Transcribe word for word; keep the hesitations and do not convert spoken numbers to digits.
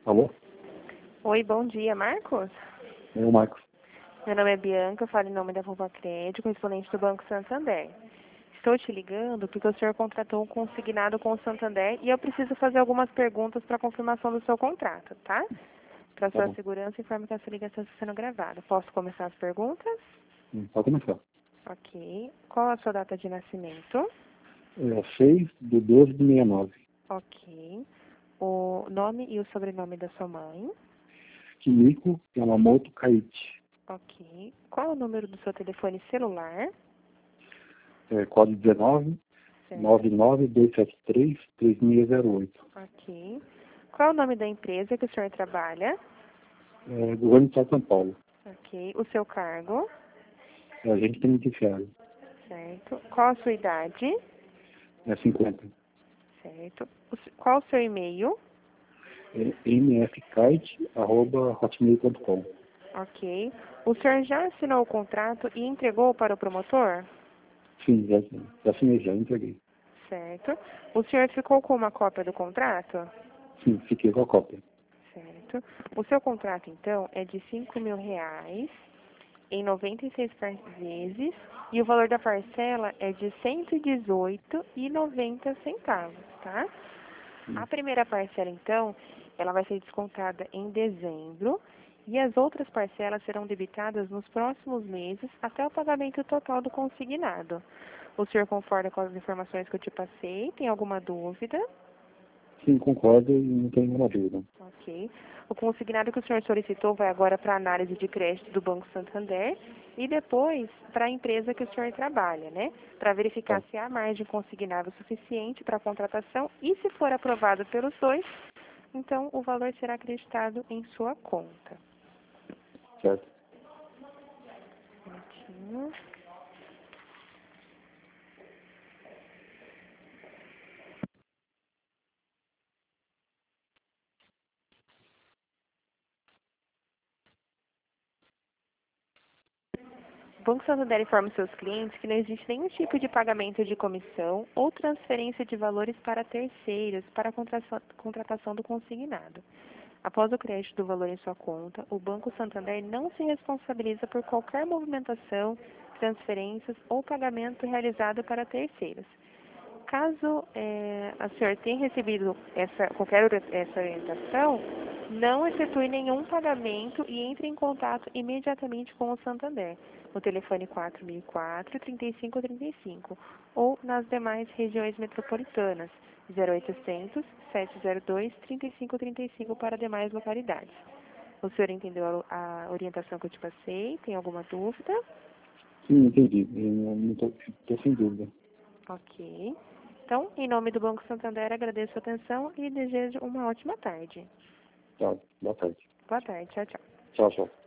Alô? Oi, bom dia, Marcos? É o Marcos. Meu nome é Bianca, eu falo em nome da Vulva Crédito, correspondente do Banco Santander. Estou te ligando porque o senhor contratou um consignado com o Santander e eu preciso fazer algumas perguntas para confirmação do seu contrato, tá? Para Tá sua bom. segurança, informe que essa ligação está sendo gravada. Posso começar as perguntas? Hum, Pode começar. Ok. Qual a sua data de nascimento? É seis de doze de sessenta e nove. Ok. O nome e o sobrenome da sua mãe? Kimiko Yamamoto Kaichi. Ok. Qual é o número do seu telefone celular? É, código dezenove, Certo. nove nove dois sete três, três seis zero oito. Ok. Qual é o nome da empresa que o senhor trabalha? É, Governo do Estado de São Paulo. Ok. O seu cargo? É, agente penitenciário. Certo. Qual a sua idade? É cinquenta. Certo. O se- Qual o seu e-mail? É mfkite arroba hotmail ponto com. Ok. O senhor já assinou o contrato e entregou para o promotor? Sim, já, já assinei, já entreguei. Certo. O senhor ficou com uma cópia do contrato? Sim, fiquei com a cópia. Certo. O seu contrato, então, é de cinco mil reais em noventa e seis par- vezes e o valor da parcela é de cento e dezoito reais e noventa centavos, tá? Hum, A primeira parcela, então, ela vai ser descontada em dezembro e as outras parcelas serão debitadas nos próximos meses até o pagamento total do consignado. O senhor concorda com as informações que eu te passei? Tem alguma dúvida? Sim, concordo e não tenho nenhuma dúvida. Ok. O consignado que o senhor solicitou vai agora para a análise de crédito do Banco Santander e depois para a empresa que o senhor trabalha, né? Para verificar Tá, se há margem consignável suficiente para a contratação e se for aprovado pelos dois, então o valor será acreditado em sua conta. certo. Um minutinho. O Banco Santander informa seus clientes que não existe nenhum tipo de pagamento de comissão ou transferência de valores para terceiros para a contratação contratação do consignado. Após o crédito do valor em sua conta, o Banco Santander não se responsabiliza por qualquer movimentação, transferências ou pagamento realizado para terceiros. Caso eh, a senhora tenha recebido essa, qualquer ori- essa orientação, não efetue nenhum pagamento e entre em contato imediatamente com o Santander, no telefone quatro mil e quatro, trinta e cinco trinta e cinco, ou nas demais regiões metropolitanas, zero oitocentos, sete zero dois, trinta e cinco trinta e cinco para demais localidades. O senhor entendeu a a orientação que eu te passei? Tem alguma dúvida? Sim, entendi. Eu não estou sem dúvida. Ok. Então, em nome do Banco Santander, agradeço a atenção e desejo uma ótima tarde. Tá, boa tarde. Boa tarde. Tchau, tchau. Tchau, tchau.